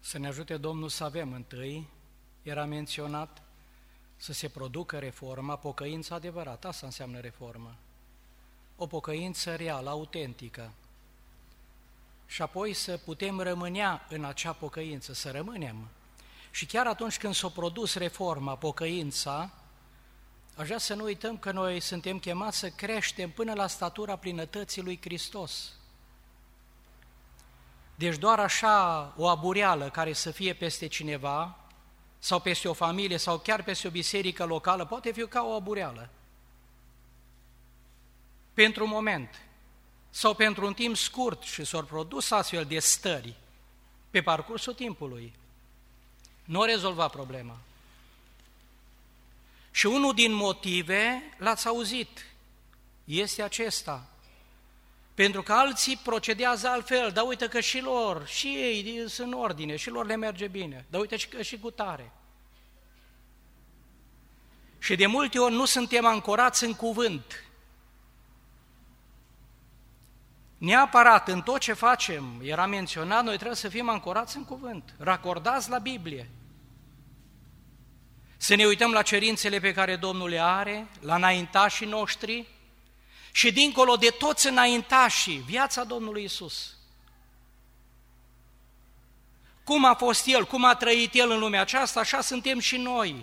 Să ne ajute Domnul să avem întâi, era menționat, să se producă reforma, pocăința adevărată, asta înseamnă reformă. O pocăință reală, autentică. Și apoi să putem rămânea în acea pocăință, să rămânem. Și chiar atunci când s-a produs reforma, pocăința, aș vrea să nu uităm că noi suntem chemați să creștem până la statura plinătății lui Hristos. Deci doar așa o abureală care să fie peste cineva, sau peste o familie, sau chiar peste o biserică locală, poate fi ca o abureală. Pentru un moment, sau pentru un timp scurt, și s-au produs astfel de stări pe parcursul timpului, nu rezolva problema. Și unul din motive, l-ați auzit, este acesta. Pentru că alții procedează altfel, dar uite că și lor, și ei sunt în ordine, și lor le merge bine, dar uite că și cu tare. Și de multe ori nu suntem ancorați în cuvânt. Neapărat în tot ce facem, era menționat, noi trebuie să fim ancorați în cuvânt, racordați la Biblie. Să ne uităm la cerințele pe care Domnul le are, la înaintașii noștri și dincolo de toți înaintașii, viața Domnului Iisus. Cum a fost El, cum a trăit El în lumea aceasta, așa suntem și noi.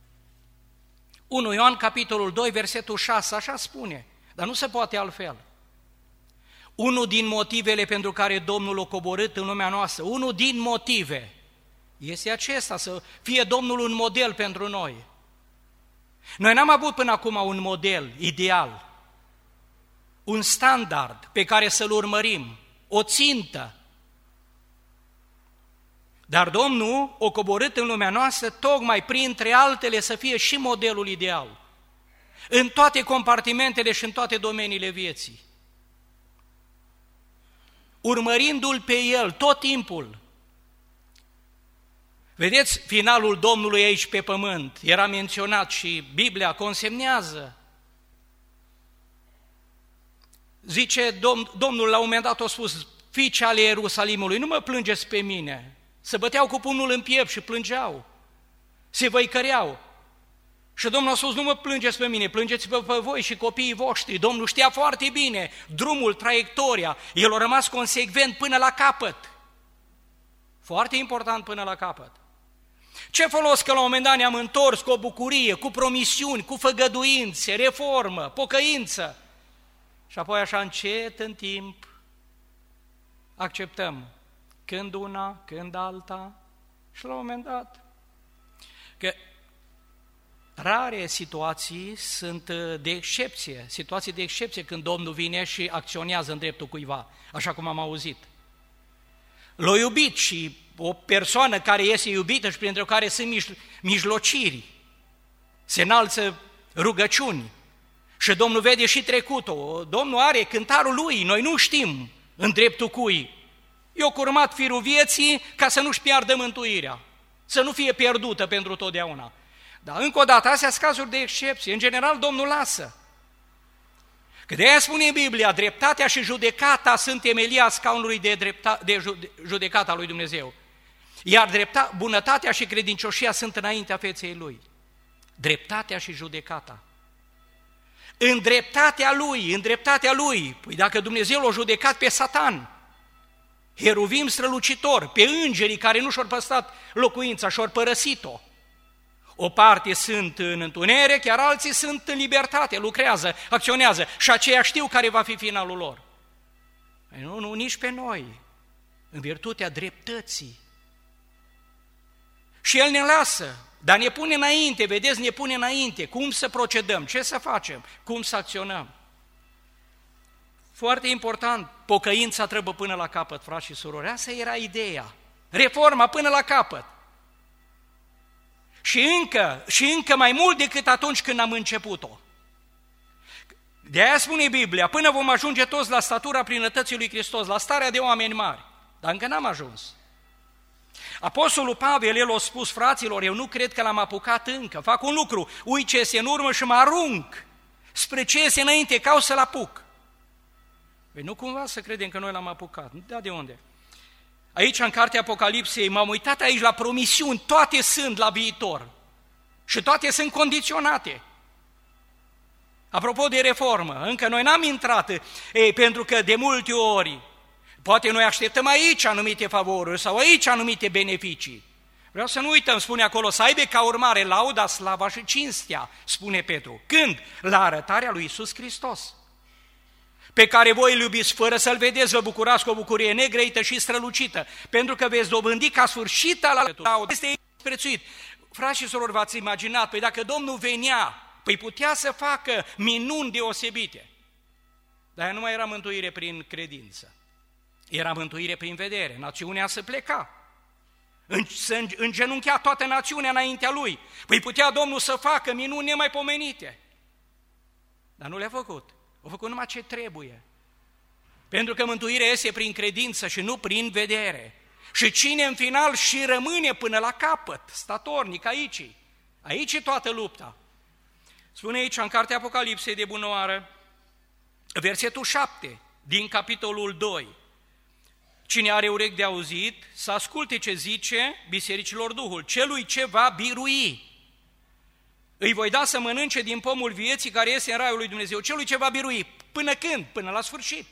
1 Ioan, capitolul 2, versetul 6, așa spune, dar nu se poate altfel. Unul din motivele pentru care Domnul a coborât în lumea noastră, unul din motive, este acesta, să fie Domnul un model pentru noi. Noi n-am avut până acum un model ideal, un standard pe care să-l urmărim, o țintă. Dar Domnul a coborât în lumea noastră tocmai printre altele să fie și modelul ideal, în toate compartimentele și în toate domeniile vieții. Urmărindu-L pe El tot timpul. Vedeți, finalul Domnului aici pe pământ, era menționat și Biblia consemnează. Zice, Domnul la un moment dat a spus, fiice ale Ierusalimului, nu mă plângeți pe mine. Se băteau cu pumnul în piept și plângeau, se văicăreau. Și Domnul a spus, nu mă plângeți pe mine, plângeți-vă pe voi și copiii voștri. Domnul știa foarte bine drumul, traiectoria, El a rămas consecvent până la capăt. Foarte important până la capăt. Ce folos că la un moment dat ne-am întors cu o bucurie, cu promisiuni, cu făgăduințe, reformă, pocăință. Și apoi așa încet în timp acceptăm când una, când alta și la un moment dat. Că rare situații sunt de excepție, situații de excepție când Domnul vine și acționează în dreptul cuiva, așa cum am auzit. L-a iubit și o persoană care este iubită și printre care sunt mijlociri, se înalță rugăciuni și Domnul vede și trecutul. Domnul are cântarul Lui, noi nu știm în dreptul cui. I-a curmat firul vieții ca să nu-și piardă mântuirea, să nu fie pierdută pentru totdeauna. Dar încă o dată, astea sunt cazuri de excepție. În general, Domnul lasă. Că de aia spune Biblia, dreptatea și judecata sunt temelia scaunului de judecata lui Dumnezeu. Iar bunătatea și credincioșia sunt înaintea feței Lui. Dreptatea și judecata. În dreptatea Lui, păi dacă Dumnezeu l-a judecat pe Satan, heruvim strălucitor, pe îngerii care nu și-au păstrat locuința, și-au părăsit-o. O parte sunt în întuneric, chiar alții sunt în libertate, lucrează, acționează și aceia știu care va fi finalul lor. Nu, nici pe noi, în virtutea dreptății. Și El ne lasă, dar ne pune înainte, vedeți, ne pune înainte, cum să procedăm, ce să facem, cum să acționăm. Foarte important, pocăința trebuie până la capăt, frați și surori, asta era ideea, reforma până la capăt. Și încă mai mult decât atunci când am început-o. De aia spune Biblia, până vom ajunge toți la statura plinătății lui Hristos, la starea de oameni mari, dar încă n-am ajuns. Apostolul Pavel, el a spus, fraților, eu nu cred că l-am apucat încă, fac un lucru, uit ce este în urmă și mă arunc spre ce este înainte, caut să-l apuc. Păi nu cumva să credem că noi l-am apucat, da, de unde? Aici, în cartea Apocalipsei, m-am uitat aici la promisiuni, toate sunt la viitor și toate sunt condiționate. Apropo de reformă, încă noi n-am intrat, pentru că de multe ori, poate noi așteptăm aici anumite favoruri sau aici anumite beneficii. Vreau să nu uităm, spune acolo, să aibă ca urmare lauda, slava și cinstea, spune Petru. Când? La arătarea lui Iisus Hristos, pe care voi îl iubiți fără să-L vedeți, vă bucurați cu o bucurie negrăită și strălucită, pentru că veți dobândi ca sfârșit la laudă. Este prețuit. Frați și surori, v-ați imaginat, păi dacă Domnul venea, păi putea să facă minuni deosebite. Dar nu mai era mântuire prin credință, era mântuire prin vedere. Națiunea se pleca, să îngenunchea toată națiunea înaintea Lui. Păi putea Domnul să facă minuni nemaipomenite, dar nu le-a făcut. A făcut numai ce trebuie. Pentru că mântuirea este prin credință și nu prin vedere. Și cine în final și rămâne până la capăt, statornic aici. Aici e toată lupta. Spune aici în cartea Apocalipsei de bunăoară, versetul 7 din capitolul 2. Cine are urechi de auzit, să asculte ce zice bisericilor Duhul. Celui ce va birui, îi voi da să mănânce din pomul vieții care este în raiul lui Dumnezeu. Celui ce va birui. Până când? Până la sfârșit.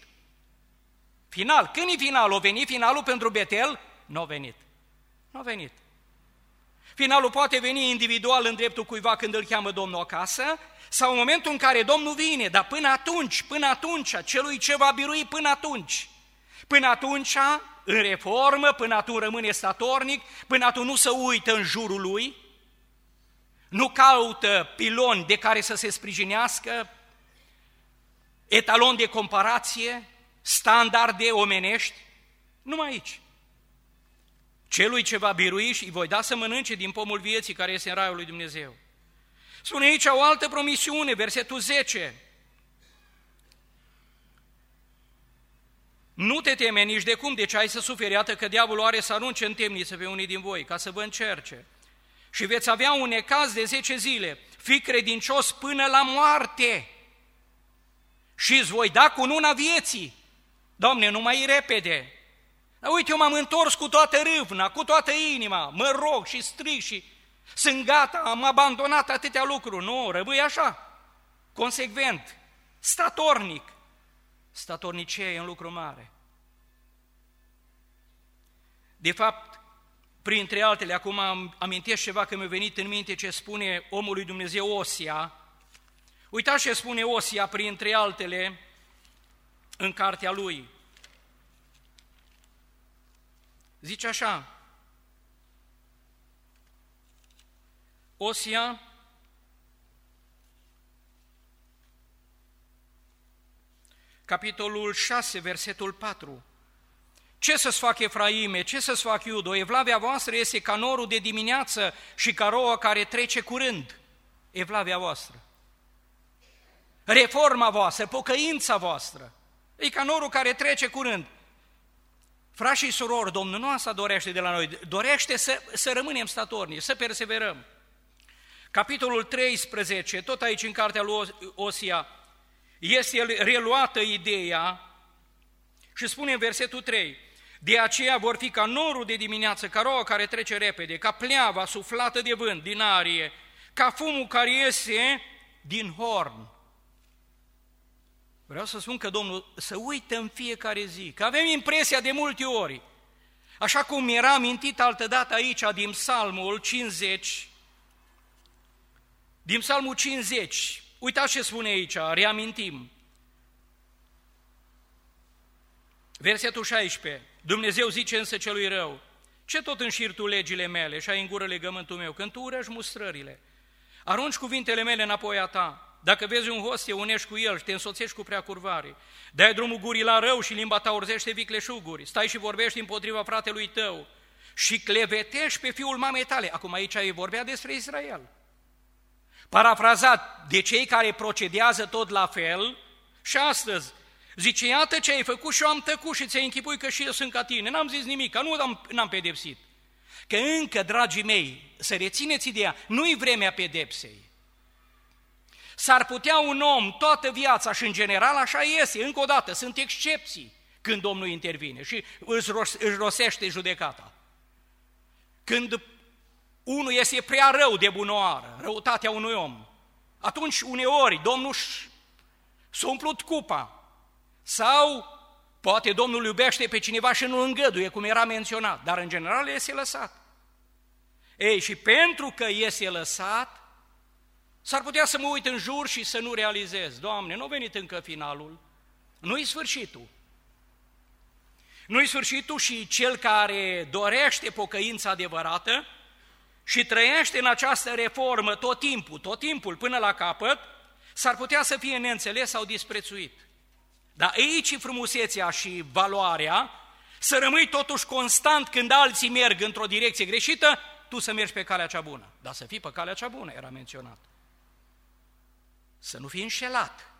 Final. Când e finalul? O veni finalul pentru Betel? Nu a venit. Nu a venit. Finalul poate veni individual în dreptul cuiva când îl cheamă Domnul acasă, sau în momentul în care Domnul vine, dar până atunci, celui ce va birui până atunci. Până atunci, în reformă, până atunci rămâne statornic, până atunci nu se uită în jurul lui, nu caută piloni de care să se sprijinească, etalon de comparație, standarde omenești, numai aici. Celui ce va birui și îi voi da să mănânce din pomul vieții care este în raiul lui Dumnezeu. Spune aici o altă promisiune, versetul 10. Nu te teme nici de cum, deci ai să suferi, iată că diavolul are să arunce în temniță pe unii din voi, ca să vă încerce. Și veți avea un necaz de 10 zile, fii credincios până la moarte și îți voi da cununa vieții. Doamne, nu mai repede. Dar uite, eu m-am întors cu toată râvna, cu toată inima, mă rog și strig și sunt gata, am abandonat atâtea lucruri. Nu, rămâi așa, consecvent, statornic. Statornicie e un lucru mare. De fapt, printre altele, acum amintesc ceva că mi-a venit în minte ce spune omul lui Dumnezeu Osia. Uitați ce spune Osia, printre altele, în cartea lui. Zice așa, Osia, capitolul 6, versetul 4. Ce să-ți fac, Efraime, ce să-ți fac, Iudo? Evlavia voastră este ca norul de dimineață și ca roa care trece curând. Evlavia voastră. Reforma voastră, pocăința voastră, e ca norul care trece curând. Frați și surori, Domnul nu asta dorește de la noi, dorește să rămânem statornici, să perseverăm. Capitolul 13, tot aici în cartea lui Osia, este reluată ideea și spune în versetul 3, de aceea vor fi ca norul de dimineață, ca roa care trece repede, ca pleava suflată de vânt din arie, ca fumul care iese din horn. Vreau să spun că Domnul să uită în fiecare zi, că avem impresia de multe ori, așa cum era amintit altădată aici din Psalmul 50, din Psalmul 50, uitați ce spune aici, reamintim. Versetul 16, Dumnezeu zice însă celui rău, ce tot înșiri tu legile mele și ai în gură legământul meu, când tu urăști mustrările, arunci cuvintele mele înapoi a ta, dacă vezi un host, te unești cu el și te însoțești cu prea curvare, dai drumul gurii la rău și limba ta urzește vicleșuguri, stai și vorbești împotriva fratelui tău și clevetești pe fiul mamei tale. Acum aici vorbea despre Israel. Parafrazat, de cei care procedează tot la fel și astăzi, zice, iată ce ai făcut și eu am tăcut și ți-ai închipui că și eu sunt ca tine. N-am zis nimic, că n-am pedepsit. Că încă, dragii mei, să rețineți ideea, nu-i vremea pedepsei. S-ar putea un om toată viața și în general așa este, încă o dată, sunt excepții, când Domnul intervine și își rostește judecata. Când unul este prea rău de bunoară, răutatea unui om, atunci uneori Domnul s-a umplut cupa sau poate Domnul iubește pe cineva și nu îngăduie, cum era menționat, dar în general este lăsat. Ei, și pentru că este lăsat, s-ar putea să mă uit în jur și să nu realizez, Doamne, nu a venit încă finalul, nu-i sfârșitul. Nu-i sfârșitul și cel care dorește pocăința adevărată și trăiește în această reformă tot timpul, până la capăt, s-ar putea să fie neînțeles sau disprețuit. Dar aici e frumusețea și valoarea, să rămâi totuși constant când alții merg într-o direcție greșită, tu să mergi pe calea cea bună. Dar să fii pe calea cea bună, era menționat. Să nu fii înșelat.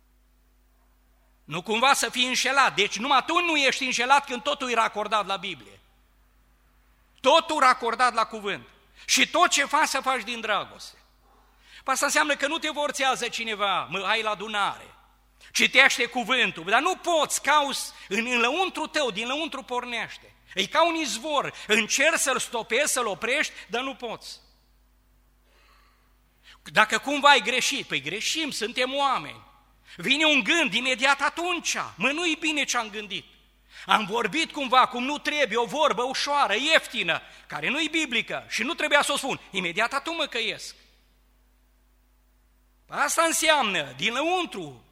Nu cumva să fii înșelat. Deci numai tu nu ești înșelat când totul e racordat la Biblie. Totul racordat la cuvânt. Și tot ce faci să faci din dragoste. Asta înseamnă că nu te forțează cineva, hai la adunare, citește cuvântul, dar nu poți, cauți în lăuntru tău, din lăuntru pornește. E ca un izvor, încerci să-l stopezi, să-l oprești, dar nu poți. Dacă cumva ai greșit, păi greșim, suntem oameni. Vine un gând imediat atunci, nu-i bine ce am gândit. Am vorbit cumva cum nu trebuie, o vorbă ușoară, ieftină, care nu-i biblică și nu trebuia să o spun. Imediat atunci mă căiesc. Asta înseamnă, din lăuntru,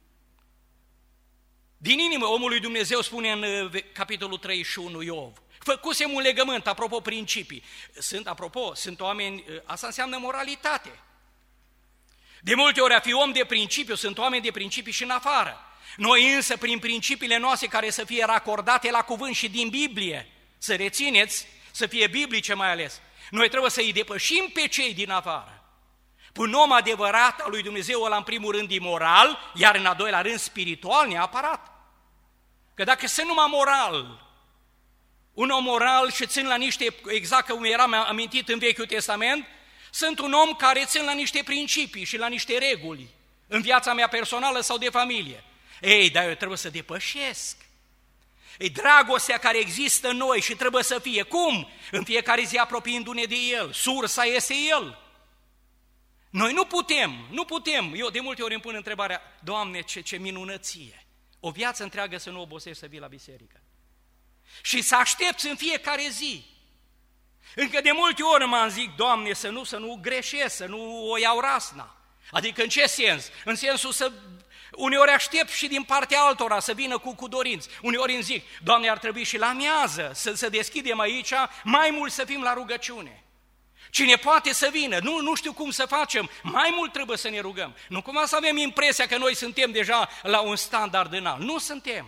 din inimă, omul lui Dumnezeu spune în capitolul 31 Iov, făcusem un legământ, apropo principii. Sunt oameni, asta înseamnă moralitate. De multe ori a fi om de principiu, sunt oameni de principii și în afară. Noi însă, prin principiile noastre care să fie racordate la cuvânt și din Biblie, să rețineți, să fie biblice mai ales, noi trebuie să îi depășim pe cei din afară. Un om adevărat al lui Dumnezeu, ăla în primul rând imoral, iar în al doilea rând spiritual, neapărat. Că dacă sunt numai moral, un om moral și țin la niște, exact cum eram amintit în Vechiul Testament, sunt un om care țin la niște principii și la niște reguli în viața mea personală sau de familie. Ei, dar eu trebuie să depășesc. E dragostea care există în noi și trebuie să fie. Cum? În fiecare zi apropiindu-ne de El. Sursa este El. Noi nu putem. Eu de multe ori îmi pun întrebarea, Doamne, ce minunăție! O viață întreagă să nu obosești să vii la biserică. Și să aștepți în fiecare zi. Încă de multe ori mă zic, Doamne, să nu greșesc, să nu o iau rasna. Adică în ce sens? În sensul să uneori aștept și din partea altora să vină cu dorinți. Uneori îmi zic, Doamne, ar trebui și la amiază să deschidem aici, mai mult să fim la rugăciune. Cine poate să vină, nu știu cum să facem, mai mult trebuie să ne rugăm. Nu cumva să avem impresia că noi suntem deja la un standard înalt. Nu suntem.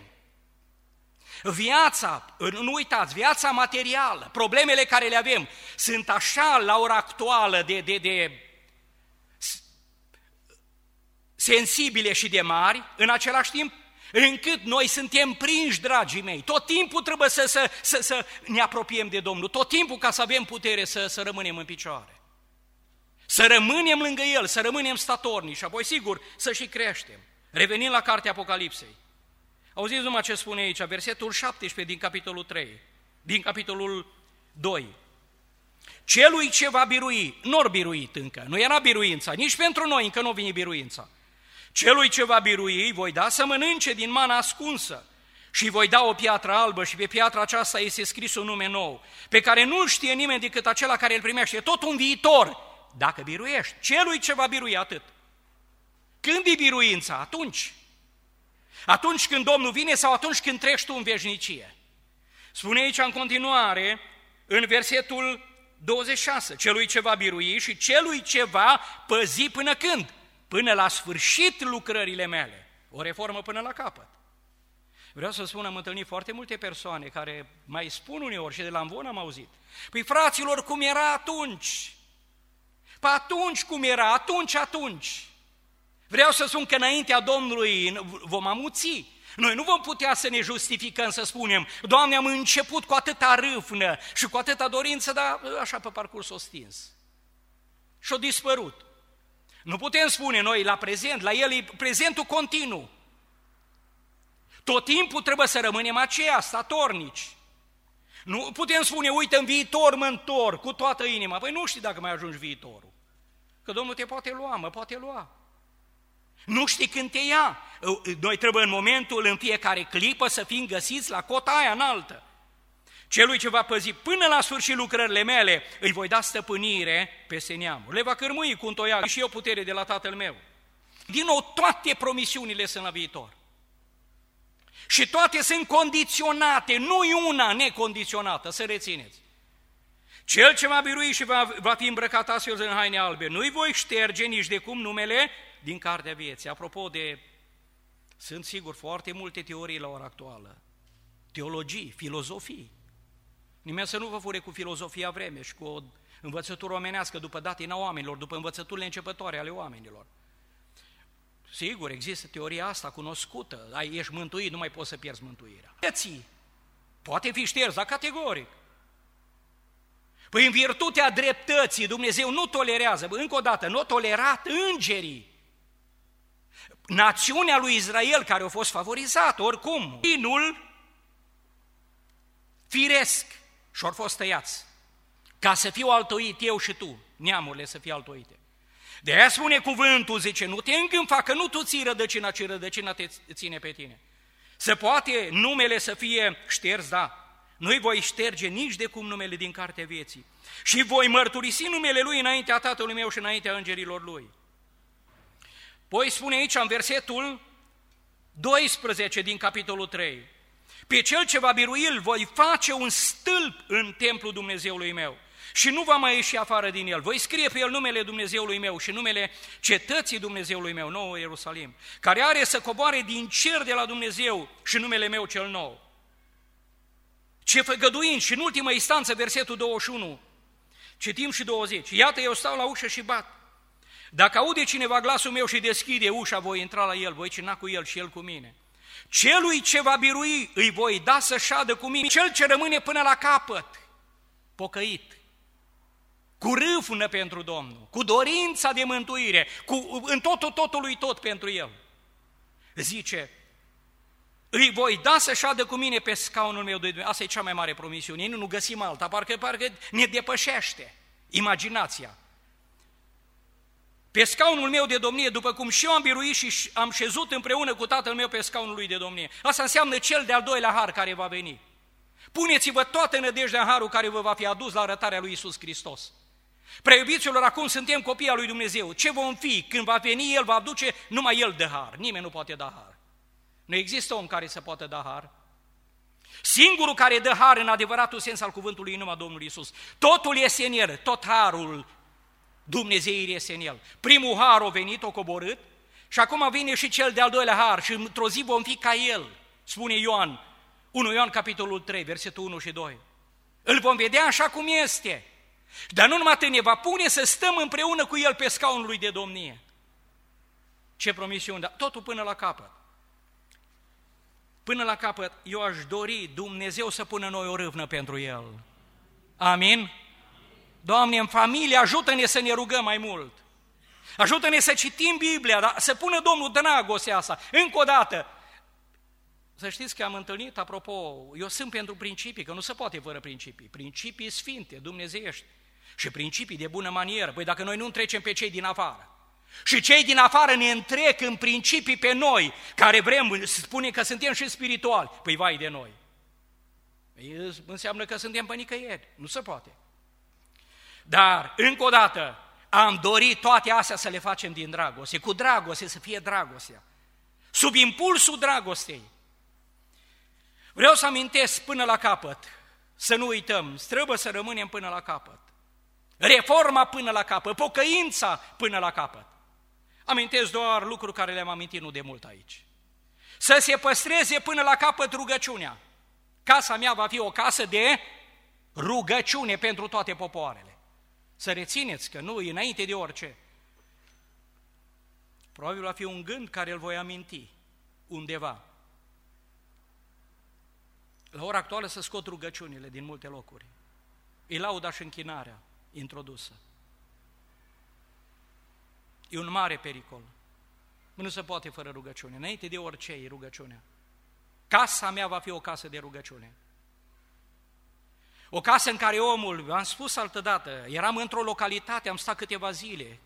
Viața, nu uitați, viața materială, problemele care le avem, sunt așa la ora actuală de sensibile și de mari, în același timp, încât noi suntem prinși, dragii mei. Tot timpul trebuie să ne apropiem de Domnul, tot timpul ca să avem putere să rămânem în picioare. Să rămânem lângă El, să rămânem statornici și apoi, sigur, să și creștem. Revenind la cartea Apocalipsei. Auziți numai ce spune aici, versetul 17 din capitolul 3, din capitolul 2. Celui ce va birui, nu-or biruit încă, nu era biruința, nici pentru noi încă nu vine biruința. Celui ce va birui, voi da să mănânce din mana ascunsă și voi da o piatră albă și pe piatra aceasta este scris un nume nou, pe care nu-l știe nimeni decât acela care îl primește, tot un viitor, dacă biruiești. Celui ce va birui, atât. Când e biruința? Atunci. Atunci când Domnul vine sau atunci când treci tu în veșnicie. Spune aici în continuare, în versetul 26, celui ce va birui și celui ce va păzi până când? Până la sfârșit lucrările mele. O reformă până la capăt. Vreau să spun, am întâlnit foarte multe persoane care mai spun uneori și de la Amvon am auzit. Păi fraților, cum era atunci? Păi atunci cum era? Atunci. Vreau să spun că înaintea Domnului vom amuți. Noi nu vom putea să ne justificăm, să spunem, Doamne, am început cu atâta râvnă și cu atâta dorință, dar așa pe parcurs o stins. Și-o dispărut. Nu putem spune noi la prezent, la El e prezentul continuu. Tot timpul trebuie să rămânem aceia, statornici. Nu putem spune, uite, în viitor mă întorc cu toată inima. Păi nu știi dacă mai ajungi viitorul. Că Domnul te poate lua, mă poate lua. Nu știi când te ia. Noi trebuie în momentul, în fiecare clipă, să fim găsiți la cota aia înaltă. Celui ce va păzi până la sfârșit lucrările mele, îi voi da stăpânire peste neamuri. Le va cârmui cu un toiag și eu putere de la Tatăl meu. Din nou, toate promisiunile sunt la viitor. Și toate sunt condiționate, nu-i una necondiționată, să rețineți. Cel ce va birui și va fi îmbrăcat astfel în haine albe, nu-i voi șterge nici de cum numele din cartea vieții. Apropo de, sunt sigur foarte multe teorii la ora actuală, teologii, filozofii. Nimeni să nu vă fure cu filozofia vreme și cu o învățătură omenească după datina oamenilor, după învățăturile începătoare ale oamenilor. Sigur, există teoria asta cunoscută, ești mântuit, nu mai poți să pierzi mântuirea. Poate fi șters, dar categoric. Păi în virtutea dreptății Dumnezeu nu tolerează, încă o dată, nu a tolerat îngerii. Națiunea lui Israel care a fost favorizată, oricum, inul firesc și-au fost tăiați, ca să fiu altoit eu și tu, neamurile să fie altoite. De aia spune cuvântul, zice, nu te îngânfa, că nu tu ții rădăcina, ci rădăcina te ține pe tine. Se poate numele să fie șters, da. Nu-i voi șterge nici de cum numele din cartea vieții. Și voi mărturisi numele Lui înaintea Tatălui meu și înaintea îngerilor Lui. Poi spune aici, în versetul 12 din capitolul 3, pe cel ce va birui îl voi face un stâlp în templul Dumnezeului meu și nu va mai ieși afară din el. Voi scrie pe el numele Dumnezeului meu și numele cetății Dumnezeului meu, nou Ierusalim, care are să coboare din cer de la Dumnezeu și numele meu cel nou. Ce făgăduind, și în ultimă instanță, versetul 21, citim și 20, iată eu stau la ușă și bat. Dacă aude cineva glasul meu și deschide ușa, voi intra la el, voi cina cu el și el cu mine. Celui ce va birui îi voi da să șadă cu mine, cel ce rămâne până la capăt, pocăit, cu râvnă pentru Domnul, cu dorința de mântuire, în totul lui tot pentru el. Zice, îi voi da să șadă cu mine pe scaunul meu de Dumnezeu. Asta e cea mai mare promisiune, nu găsim alta, parcă ne depășește imaginația. Pe scaunul meu de domnie, după cum și eu am biruit și am șezut împreună cu Tatăl meu pe scaunul lui de domnie. Asta înseamnă cel de-al doilea har care va veni. Puneți-vă toată nădejdea în harul care vă va fi adus la arătarea lui Iisus Hristos. Preiubiților, acum suntem copii al lui Dumnezeu. Ce vom fi? Când va veni, El va aduce, numai El dă har. Nimeni nu poate da har. Nu există om care să poată da har. Singurul care dă har în adevăratul sens al cuvântului e numai Domnul Iisus. Totul este în El, tot harul Dumnezeirii este în El. Primul har a venit, a coborât și acum vine și cel de-al doilea har și într-o zi vom fi ca El, spune Ioan, 1 Ioan capitolul 3, versetul 1 și 2. Îl vom vedea așa cum este. Dar nu numai atât, ne va pune să stăm împreună cu El pe scaunul lui de domnie. Ce promisiune, dar totul până la capăt. Până la capăt, eu aș dori Dumnezeu să pună noi o râvnă pentru El. Amin? Doamne, în familie, ajută-ne să ne rugăm mai mult. Ajută-ne să citim Biblia, dar să pună Domnul dragostea asta. Încă o dată, să știți că am întâlnit, apropo, eu sunt pentru principii, că nu se poate fără principii. Principii sfinte, dumnezeiești și principii de bună manieră. Păi dacă noi nu întrecem pe cei din afară și cei din afară ne întrec în principii pe noi, care vrem, spune că suntem și spirituali, păi vai de noi. Înseamnă că suntem pe nicăieri, nu se poate. Dar, încă o dată, am dorit toate astea să le facem din dragoste, cu dragoste, să fie dragostea, sub impulsul dragostei. Vreau să amintesc până la capăt, să nu uităm, trebuie să rămânem până la capăt. Reforma până la capăt, pocăința până la capăt. Amintesc doar lucruri care le-am amintit nu de mult aici. Să se păstreze până la capăt rugăciunea. Casa mea va fi o casă de rugăciune pentru toate popoarele. Să rețineți că nu, înainte de orice. Probabil va fi un gând care îl voi aminti undeva. La ora actuală să scot rugăciunile din multe locuri. E lauda și închinarea introdusă. E un mare pericol. Nu se poate fără rugăciune. Înainte de orice e rugăciunea. casa mea va fi o casă de rugăciune. O casă în care omul, v-am spus altădată, eram într-o localitate, am stat câteva zile,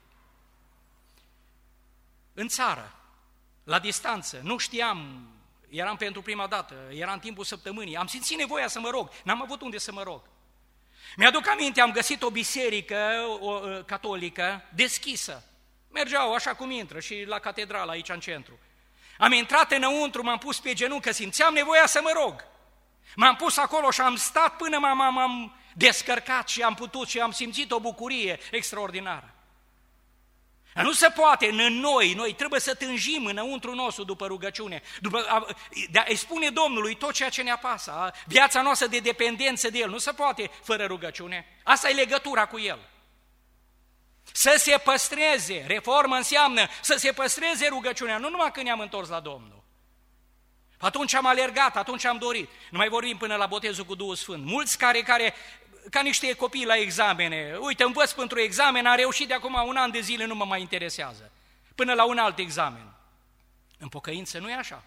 în țară, la distanță, nu știam, eram pentru prima dată, era în timpul săptămânii, am simțit nevoia să mă rog, n-am avut unde să mă rog. Mi-aduc aminte, am găsit o biserică catolică deschisă. Mergeau așa cum intră și la catedrală aici în centru. Am intrat înăuntru, m-am pus pe genunchi, că simțeam nevoia să mă rog. M-am pus acolo și am stat până m-am descărcat și am putut și am simțit o bucurie extraordinară. Nu se poate în noi trebuie să tânjim înăuntru nostru după rugăciune. Îi spune Domnului tot ceea ce ne apasă, viața noastră de dependență de El, nu se poate fără rugăciune. Asta e legătura cu El. Să se păstreze, reformă înseamnă să se păstreze rugăciunea, nu numai când ne-am întors la Domnul. Atunci am alergat, atunci am dorit. Nu mai vorbim până la botezul cu Duhul Sfânt. Mulți care ca niște copii la examene, uite, învăț pentru examen, am reușit de acum 1 an de zile, nu mă mai interesează. Până la un alt examen. În pocăință nu e așa.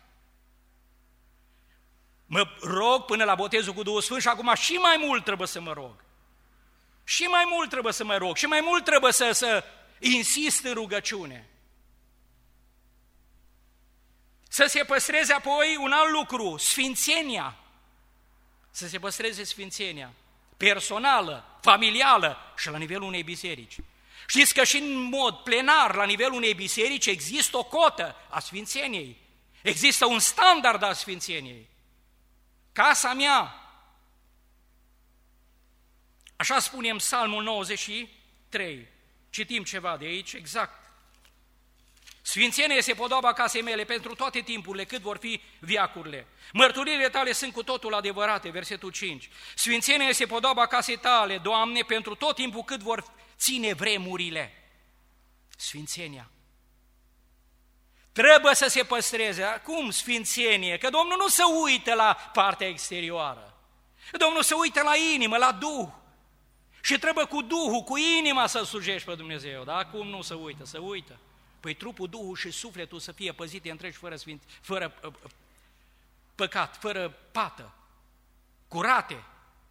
Mă rog până la botezul cu Duhul Sfânt și acum și mai mult trebuie să mă rog. Și mai mult trebuie să mă rog, și mai mult trebuie să insist în rugăciune. Să se păstreze apoi un alt lucru, sfințenia. Să se păstreze sfințenia personală, familială și la nivelul unei biserici. Știți că și în mod plenar, la nivelul unei biserici, există o cotă a sfințeniei. Există un standard al sfințeniei. Casa mea, așa spune în Psalmul 93, citim ceva de aici, exact. Sfințenia este podoaba casei mele pentru toate timpurile, cât vor fi veacurile. Mărturiile tale sunt cu totul adevărate, versetul 5. Sfințenia este podoaba casei tale, Doamne, pentru tot timpul cât vor ține vremurile. Sfințenia. Trebuie să se păstreze. Cum sfințenie? Că Domnul nu se uită la partea exterioară. Domnul se uită la inimă, la Duh. Și trebuie cu Duhul, cu inima să slujești pe Dumnezeu. Da? Cum nu se uită? Se uită. Păi trupul, Duhul și sufletul să fie păzite întregi fără păcat, fără pată, curate.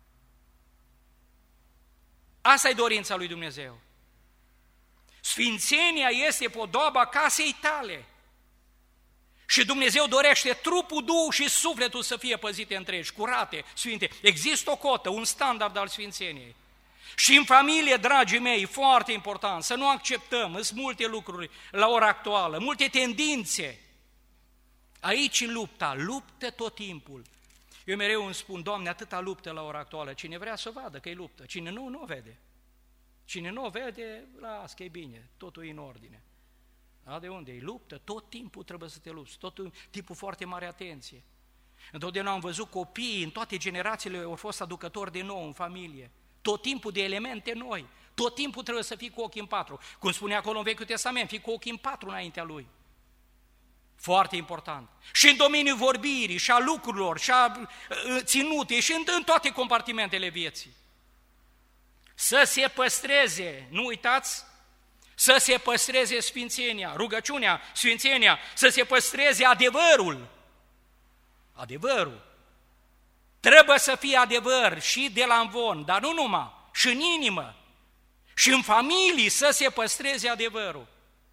Asta e dorința lui Dumnezeu. Sfințenia este podoaba casei tale. Și Dumnezeu dorește trupul, Duhul și sufletul să fie păzite întregi, curate, sfinte. Există o cotă, un standard al sfințeniei. Și în familie, dragii mei, foarte important, să nu acceptăm, sunt multe lucruri la ora actuală, multe tendințe. Aici luptă tot timpul. Eu mereu îmi spun, Doamne, atâta luptă la ora actuală, cine vrea să vadă că e luptă, cine nu o vede. Cine nu o vede, las că e bine, totul e în ordine. Da, de unde? E luptă, tot timpul trebuie să te lupți, tot timpul foarte mare atenție. Întotdeauna am văzut copiii, în toate generațiile au fost aducători de nou în familie. Tot timpul de elemente noi, tot timpul trebuie să fii cu ochii în patru. Cum spune acolo în Vechiul Testament, fii cu ochii în patru înaintea lui. Foarte important. Și în domeniul vorbirii, și a lucrurilor, și a ținutei, și în toate compartimentele vieții. Să se păstreze, nu uitați, să se păstreze sfințenia, rugăciunea, sfințenia, să se păstreze adevărul. Adevărul. Trebuie să fie adevăr și de la învon, dar nu numai, și în inimă, și în familii să se păstreze adevărul.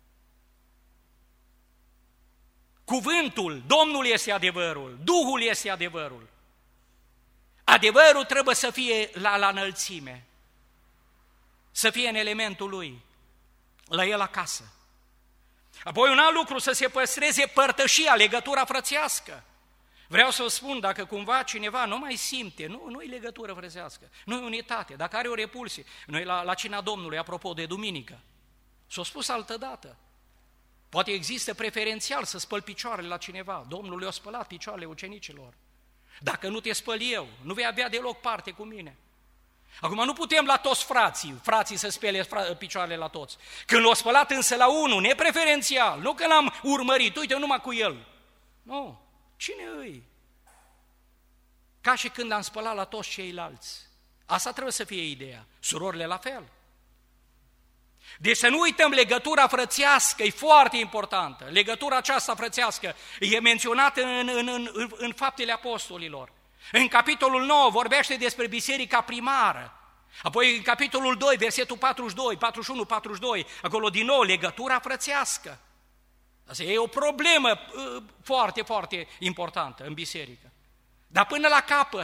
Cuvântul, Domnul este adevărul, Duhul este adevărul. Adevărul trebuie să fie la înălțime, să fie în elementul lui, la el acasă. Apoi un alt lucru, să se păstreze părtășia, legătura frățească. Vreau să vă spun, dacă cumva cineva nu mai simte, nu e legătură frățească, nu e unitate, dacă are o repulsie. Noi la cina Domnului, apropo de duminică, s-a spus altădată, poate există preferențial să spăl picioarele la cineva, Domnul le-a spălat picioarele ucenicilor. Dacă nu te spăl eu, nu vei avea deloc parte cu mine. Acum nu putem la toți frații să spele picioarele la toți. Când l-a spălat însă la unul, nepreferențial, nu că l-am urmărit, uite numai cu el. Nu, cine îi? Ca și când l-am spălat la toți ceilalți. Asta trebuie să fie ideea. Surorile la fel. Deci să nu uităm, legătura frățească e foarte importantă. Legătura aceasta frățească e menționată în Faptele Apostolilor. În capitolul 9 vorbește despre biserica primară. Apoi în capitolul 2, versetul 42, 41, 42, acolo din nou legătura frățească. Asta e o problemă foarte, foarte importantă în biserică. Dar până la capăt,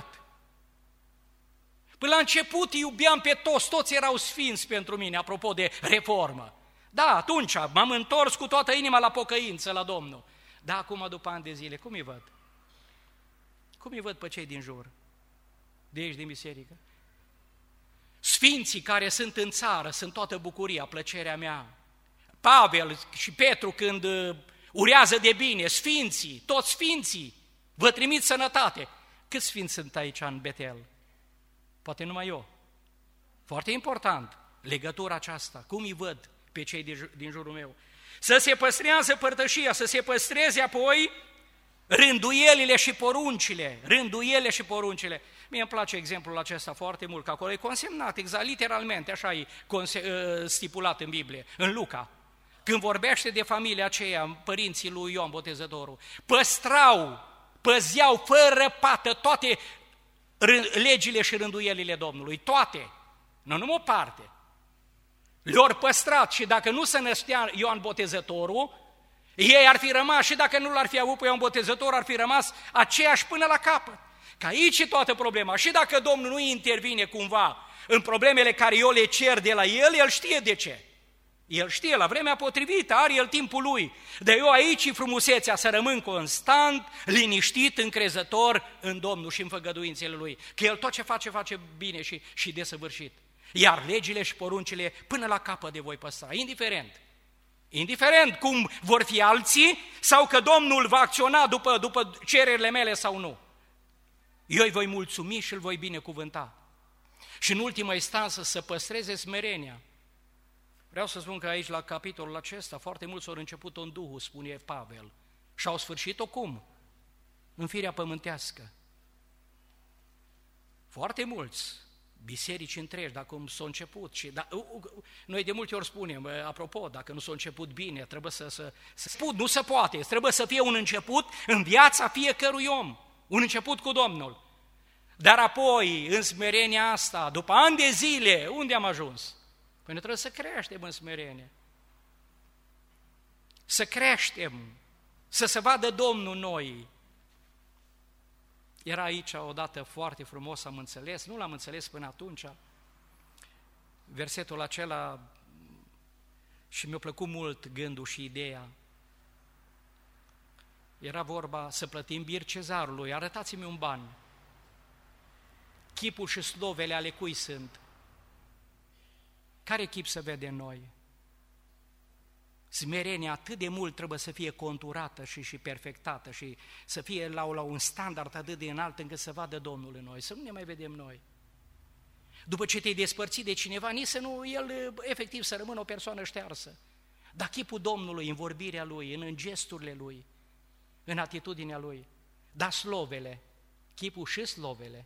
până la început iubeam pe toți erau sfinți pentru mine, apropo de reformă. Da, atunci m-am întors cu toată inima la pocăință, la Domnul. Dar acum, după ani de zile, cum îi văd? Cum îi văd pe cei din jur, de aici din biserică? Sfinții care sunt în țară sunt toată bucuria, plăcerea mea. Pavel și Petru când urează de bine, sfinții, toți sfinții, vă trimit sănătate. Câți sfinți sunt aici în Betel? Poate numai eu. Foarte important, legătura aceasta, cum îi văd pe cei din jurul meu. Să se păstrează părtășia, să se păstreze apoi rânduielile și poruncile, Mie îmi place exemplul acesta foarte mult, că acolo e consemnat, exact, literalmente, așa e stipulat în Biblie, în Luca. Când vorbește de familia aceea, părinții lui Ioan Botezătorul, păzeau fără pată toate legile și rânduielile Domnului, toate, nu numai o parte. Le-au păstrat și dacă nu se năștea Ioan Botezătorul, ei ar fi rămas și dacă nu l-ar fi avut pe Ioan Botezător, ar fi rămas aceiași până la capăt. Că aici e toată problema. Și dacă Domnul nu intervine cumva în problemele care eu le cer de la El știe de ce. El știe, la vremea potrivită, are El timpul Lui. Dar eu aici e frumusețea să rămân constant, liniștit, încrezător în Domnul și în făgăduințele Lui. Că El tot ce face, face bine și desăvârșit. Iar legile și poruncile până la capăt de voi păstra, indiferent cum vor fi alții sau că Domnul va acționa după cererile mele sau nu. Eu îi voi mulțumi și îl voi binecuvânta. Și în ultima instanță să păstreze smerenia. Vreau să spun că aici, la capitolul acesta, foarte mulți au început-o în Duhul, spune Pavel, și au sfârșit-o cum? În firea pământească. Foarte mulți, biserici întregi, dacă s-a început. Noi de multe ori spunem, apropo, dacă nu s-a început bine, trebuie nu se poate, trebuie să fie un început în viața fiecărui om, un început cu Domnul. Dar apoi, în smerenia asta, după ani de zile, unde am ajuns? Păi noi trebuie să creștem în smerenie. Să creștem, să se vadă Domnul noi. Era aici odată foarte frumos, am înțeles, nu l-am înțeles până atunci, versetul acela și mi-a plăcut mult gândul și ideea. Era vorba să plătim bir cezarului, arătați-mi un ban. Chipul și slovele ale cui sunt? Care chip se vede în noi? Smerenia atât de mult trebuie să fie conturată și perfectată și să fie la un standard atât de înalt încât să vadă Domnul în noi, să nu ne mai vedem noi. După ce te-ai despărțit de cineva, nici să nu, el efectiv să rămână o persoană ștearsă. Dar chipul Domnului în vorbirea Lui, în gesturile Lui, în atitudinea Lui, dar slovele, chipul și slovele,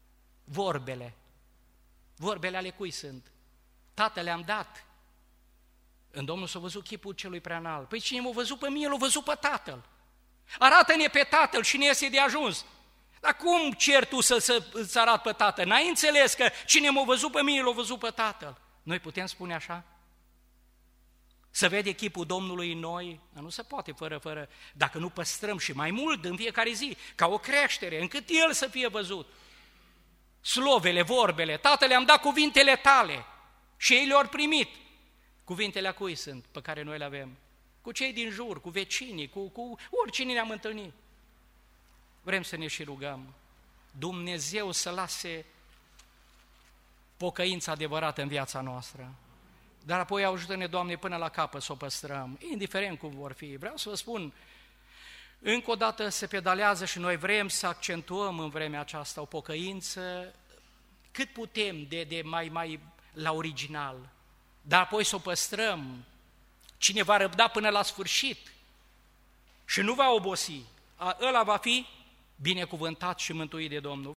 vorbele ale cui sunt? Tată le-am dat. În Domnul s-a văzut chipul celui preanalt. Păi cine m-a văzut pe mine, l-a văzut pe Tatăl. Arată-ne pe Tatăl și ne este de ajuns. Dar cum cer tu să-ți arat pe Tatăl? N-ai înțeles că cine m-a văzut pe mine, l-a văzut pe Tatăl. Noi putem spune așa? Să vede chipul Domnului în noi? Nu se poate fără, dacă nu păstrăm și mai mult în fiecare zi, ca o creștere, încât El să fie văzut. Slovele, vorbele, Tatăl, le-am dat cuvintele Tale și ei le-au primit. Cuvintele a cui sunt pe care noi le avem? Cu cei din jur, cu vecinii, cu oricine ne-am întâlnit. Vrem să ne și rugăm. Dumnezeu să lase pocăința adevărată în viața noastră. Dar apoi ajută-ne, Doamne, până la capăt să o păstrăm, indiferent cum vor fi. Vreau să vă spun, încă o dată se pedalează și noi vrem să accentuăm în vremea aceasta o pocăință cât putem de mai la original. Dar apoi să o păstrăm. Cine va răbda până la sfârșit și nu va obosi, ăla va fi binecuvântat și mântuit de Domnul.